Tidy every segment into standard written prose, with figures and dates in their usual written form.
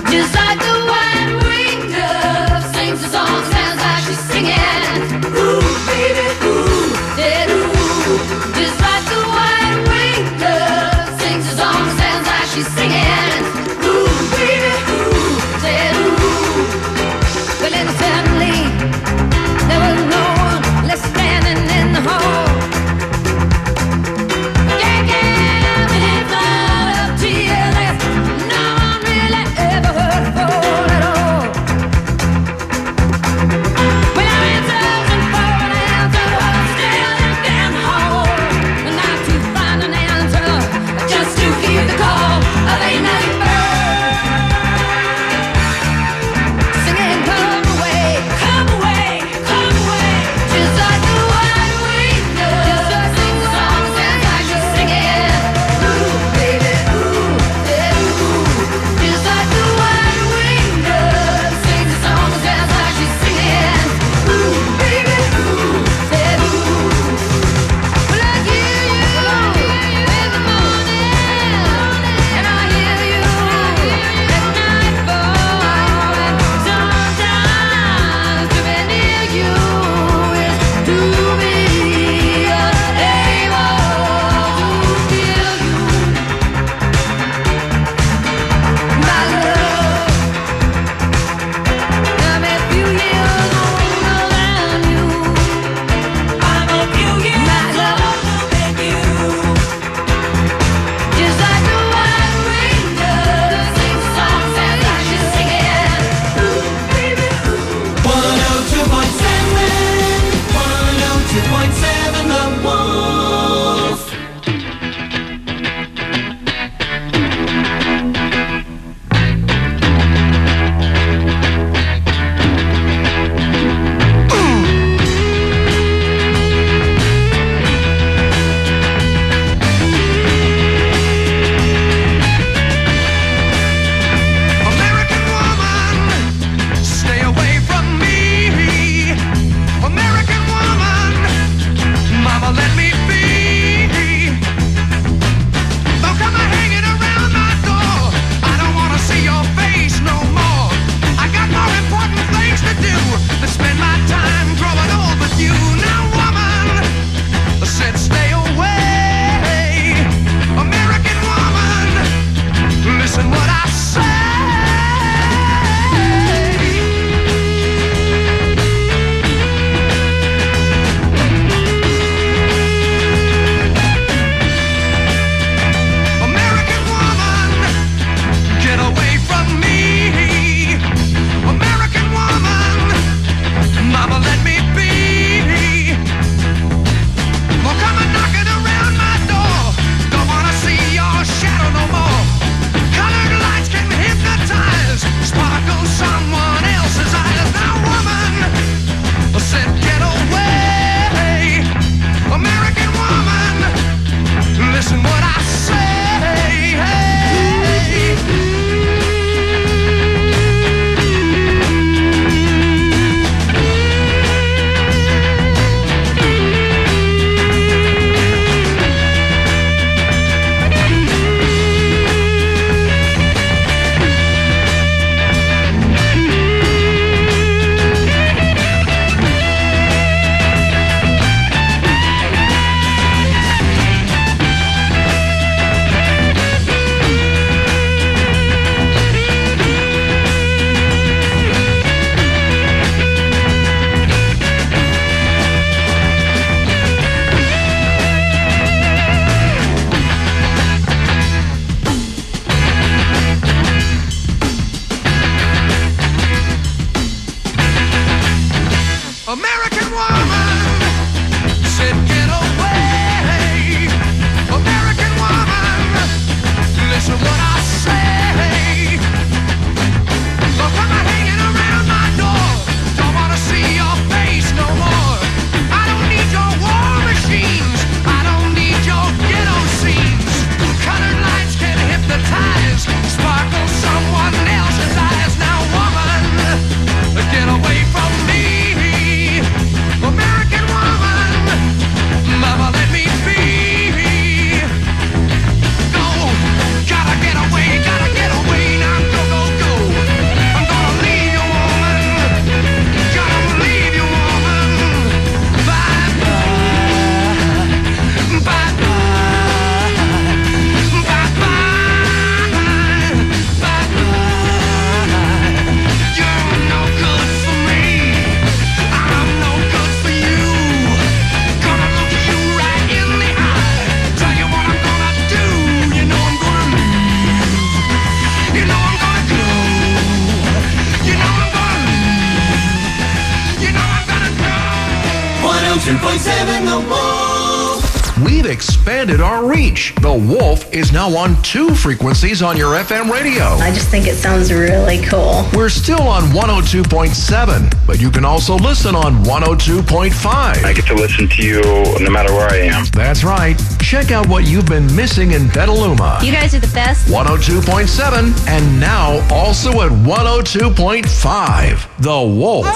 Just like the white-winged dove sings a song, sounds like she's singing. Ooh, baby, ooh, said ooh. Just like the white-winged dove sings a song, sounds like she's singing. Ooh, baby, ooh, said ooh. Well, then suddenly there was no one left standing in the hall. Yeah, and it thought of tears no one really ever heard before. 102.7 The Wolf. We've expanded our reach. The Wolf is now on 2 frequencies on your FM radio. I just think it sounds really cool. We're still on 102.7, but you can also listen on 102.5. I get to listen to you no matter where I am. That's right. Check out what you've been missing in Petaluma. You guys are the best. 102.7 and now also at 102.5. The Wolf.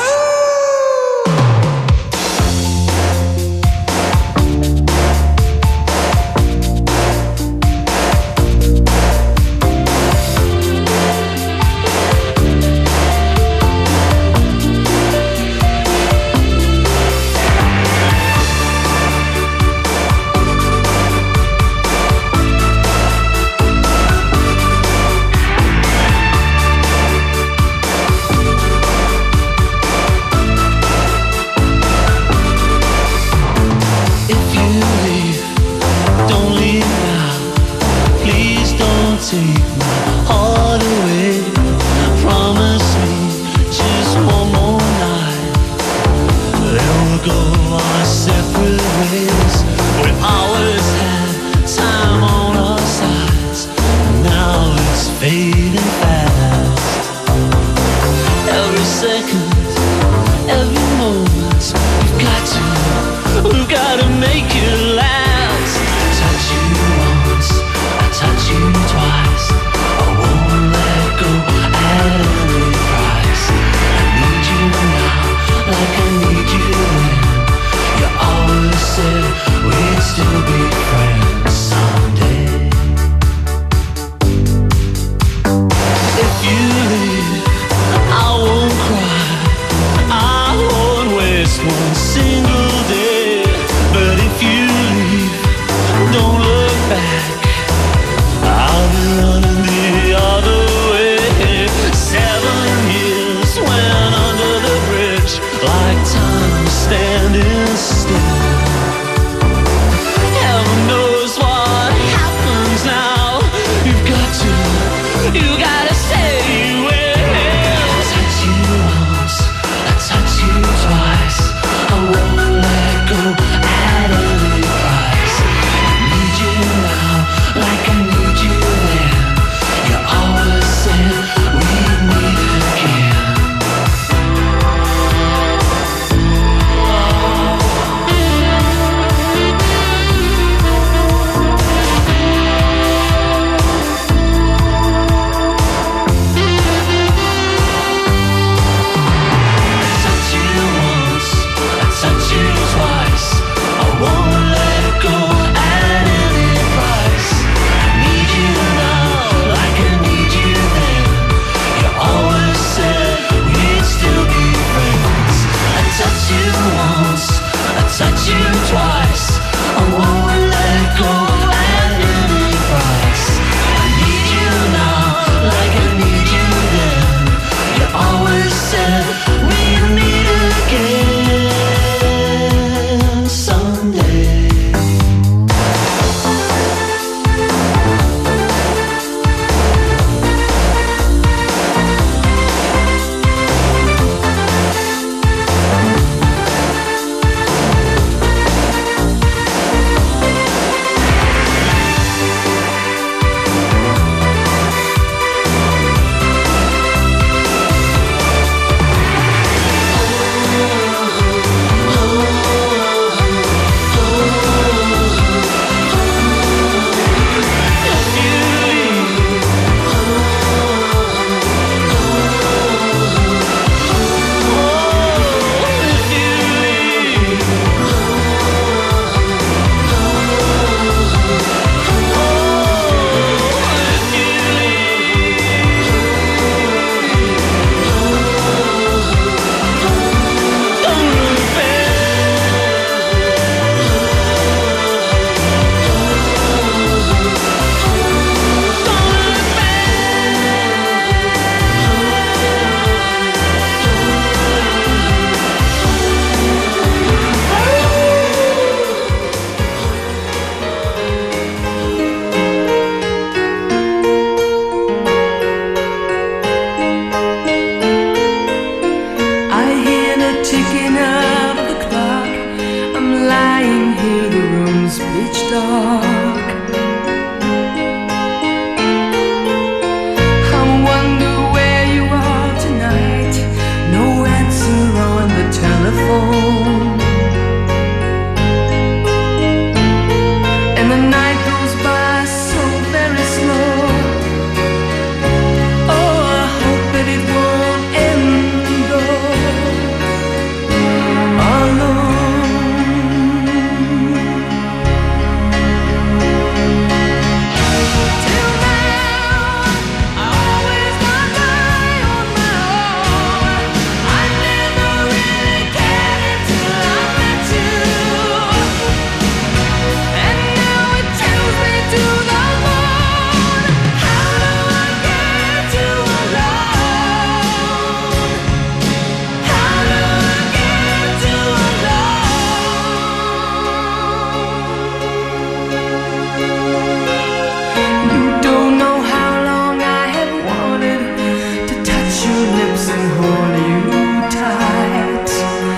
hold you tight.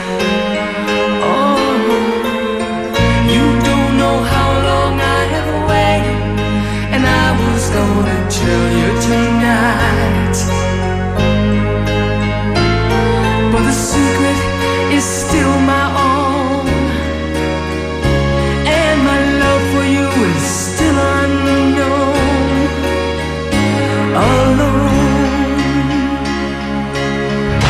Oh, you don't know how long I have waited, and I was gonna tell you tonight. But the secret is still my own, and my love for you is still unknown. Alone,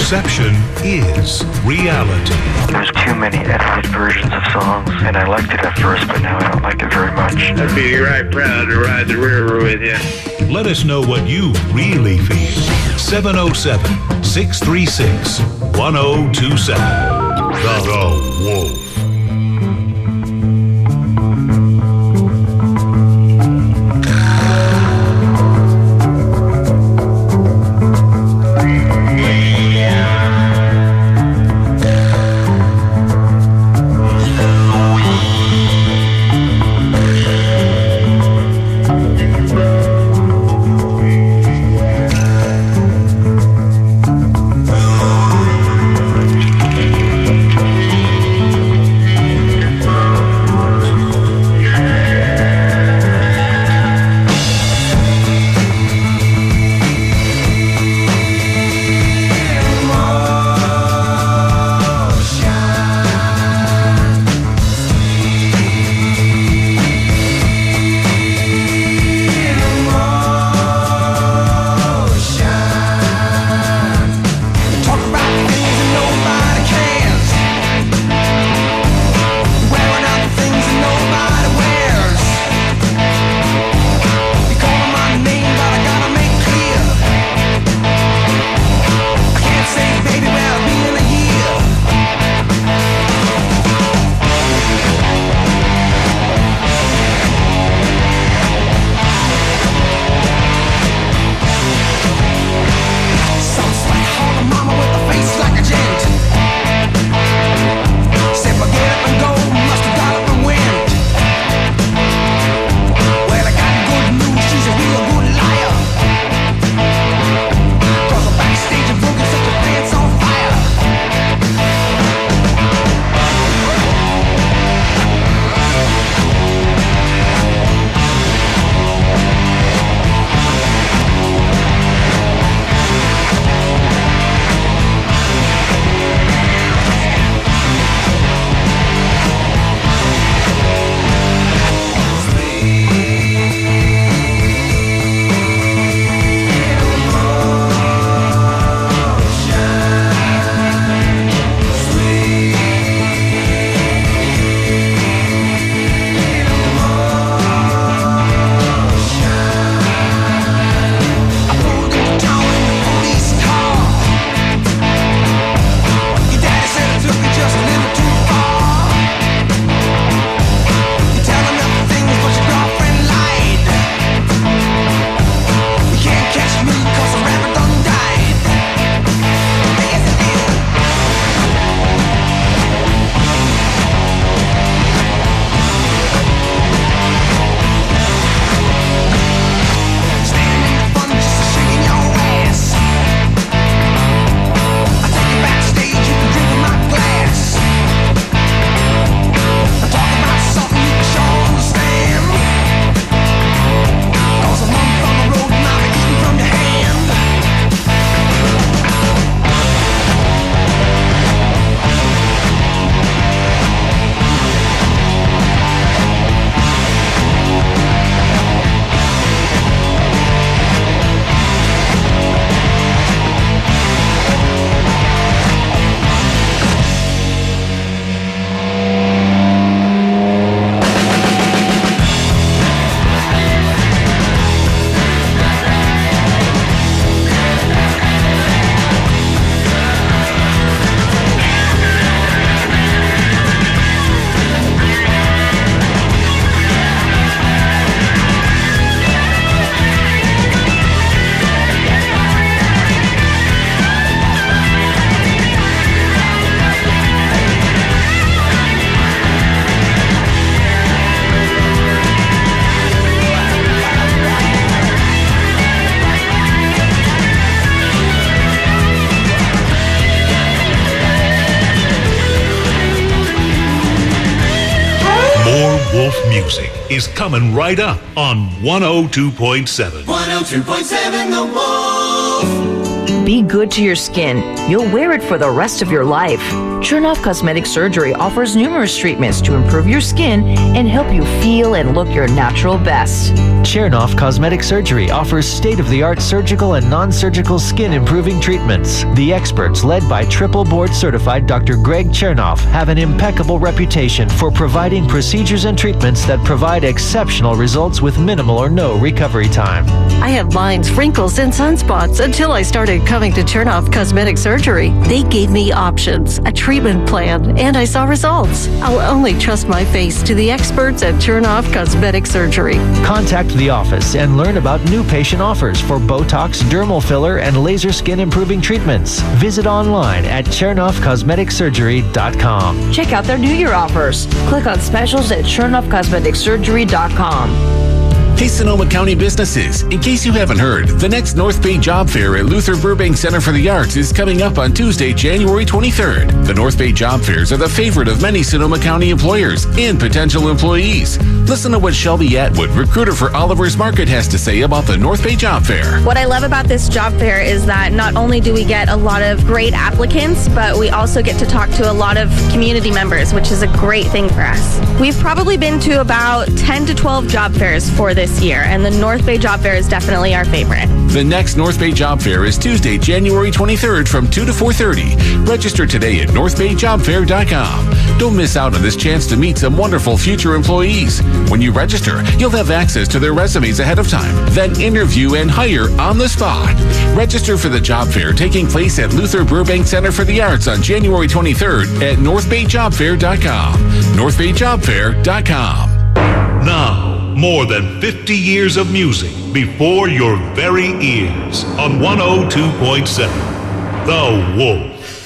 Perception is reality. There's too many edited versions of songs, and I liked it at first, but now I don't like it very much. I'd be right proud to ride the river with you. Let us know what you really feel. 707-636-1027. The Wolf. Wolf music is coming right up on 102.7. 102.7 The Wolf. Be good to your skin. You'll wear it for the rest of your life. Chernoff Cosmetic Surgery offers numerous treatments to improve your skin and help you feel and look your natural best. Chernoff Cosmetic Surgery offers state-of-the-art surgical and non-surgical skin improving treatments. The experts, led by triple board certified Dr. Greg Chernoff, have an impeccable reputation for providing procedures and treatments that provide exceptional results with minimal or no recovery time. I had lines, wrinkles, and sunspots until I started coming to Chernoff Cosmetic Surgery. They gave me options, a treatment plan, and I saw results. I'll only trust my face to the experts at Chernoff Cosmetic Surgery. Contact the office and learn about new patient offers for Botox, dermal filler, and laser skin improving treatments. Visit online at ChernoffCosmeticSurgery.com. Check out their New Year offers. Click on specials at ChernoffCosmeticSurgery.com. Hey, Sonoma County businesses, in case you haven't heard, the next North Bay Job Fair at Luther Burbank Center for the Arts is coming up on Tuesday, January 23rd. The North Bay Job Fairs are the favorite of many Sonoma County employers and potential employees. Listen to what Shelby Atwood, recruiter for Oliver's Market, has to say about the North Bay Job Fair. What I love about this job fair is that not only do we get a lot of great applicants, but we also get to talk to a lot of community members, which is a great thing for us. We've probably been to about 10 to 12 job fairs for this year, and the North Bay Job Fair is definitely our favorite. The next North Bay Job Fair is Tuesday, January 23rd from 2 to 4:30. Register today at northbayjobfair.com. Don't miss out on this chance to meet some wonderful future employees. When you register, you'll have access to their resumes ahead of time, then interview and hire on the spot. Register for the job fair taking place at Luther Burbank Center for the Arts on January 23rd at northbayjobfair.com. northbayjobfair.com. Now, more than 50 years of music before your very ears on 102.7 The Wolf.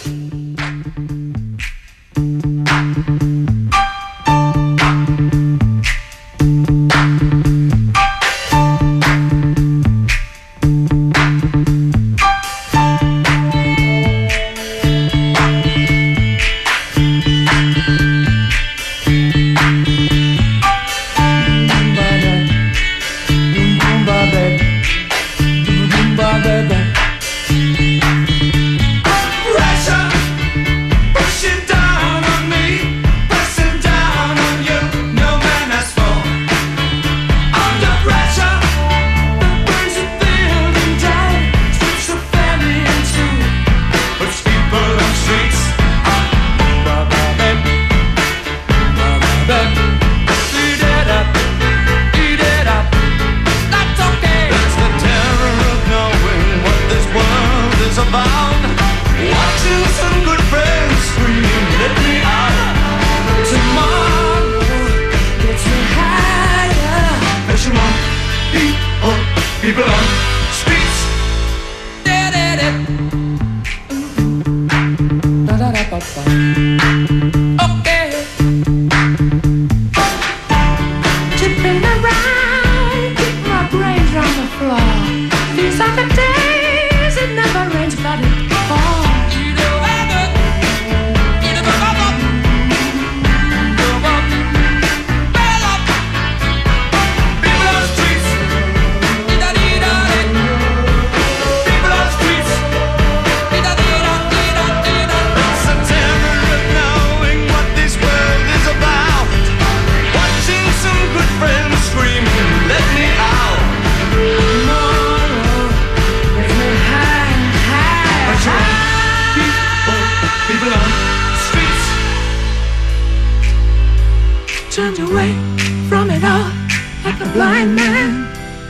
Turned away from it all like a blind man.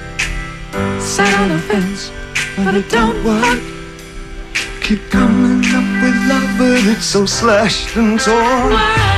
Sat on the fence, but it don't work. Keep coming up with love, but it's so slashed and torn.